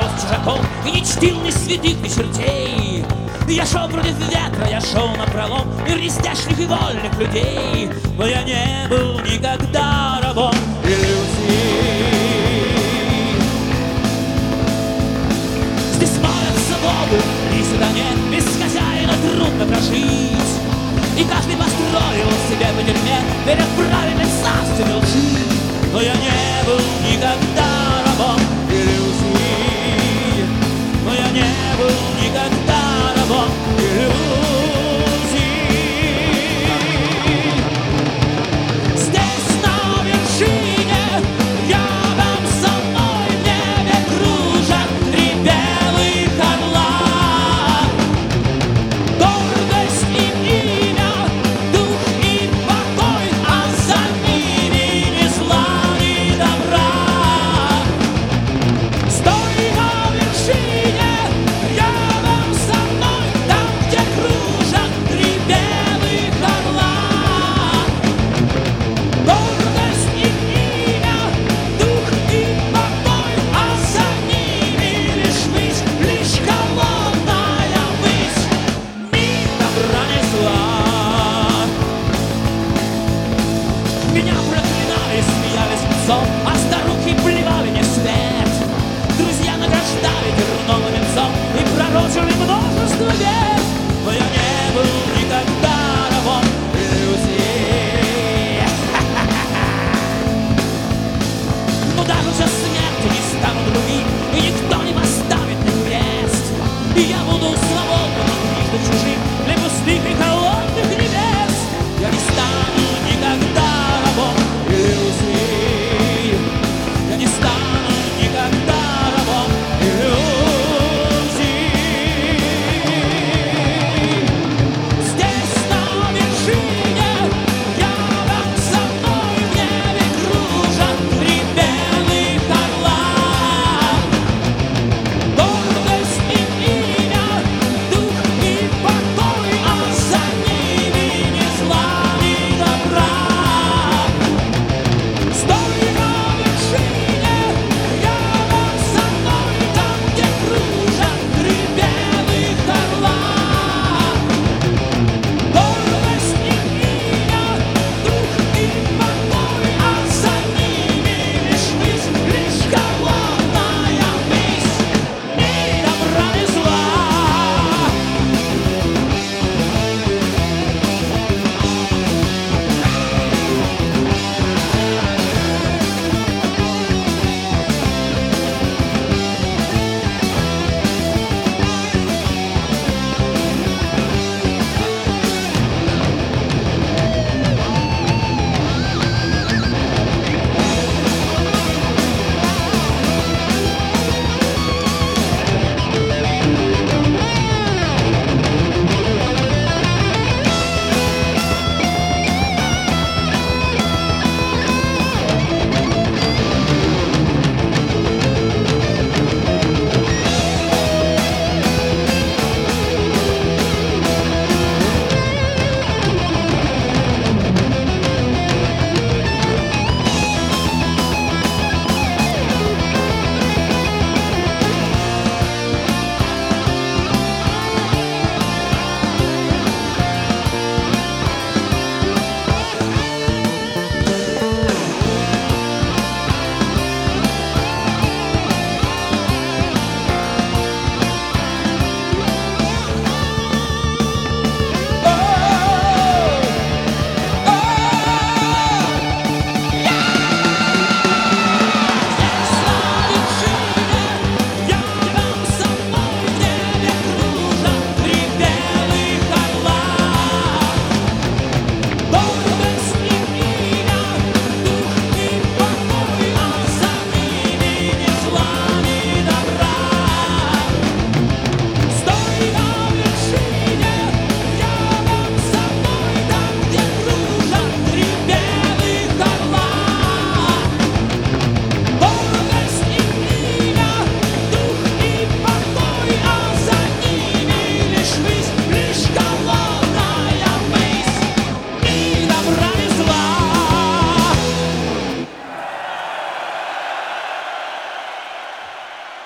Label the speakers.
Speaker 1: рос чужаком и не чтил ни святых, ни чертей. Я шел против ветра, я шел напролом мир нестящих и вольных людей. Но я не был никогда рабом иллюзий. Здесь молят свободу, и сюда нет, без хозяина трудно прожить. И каждый построил себе по тюрьме, веря в правильность собственной лжи. Но я не был никогда рабом иллюзий. Но я не был никогда рабом иллюзий. Здесь на вершине, рядом со мной в небе кружат три белых орла. Гордость и имя, дух и покой, а за ними ни зла, ни добра. Стой на вершине, рядом со мной, там, где кружат три белых орла. Гордость и имя, дух и покой, а за ними лишь высь, лишь холодная высь. Миг добра не зла. Меня проклинали, смеялись в лицо, а старухи плевали мне вслед. Друзья награждали терновым венцом и пророчили множество лет.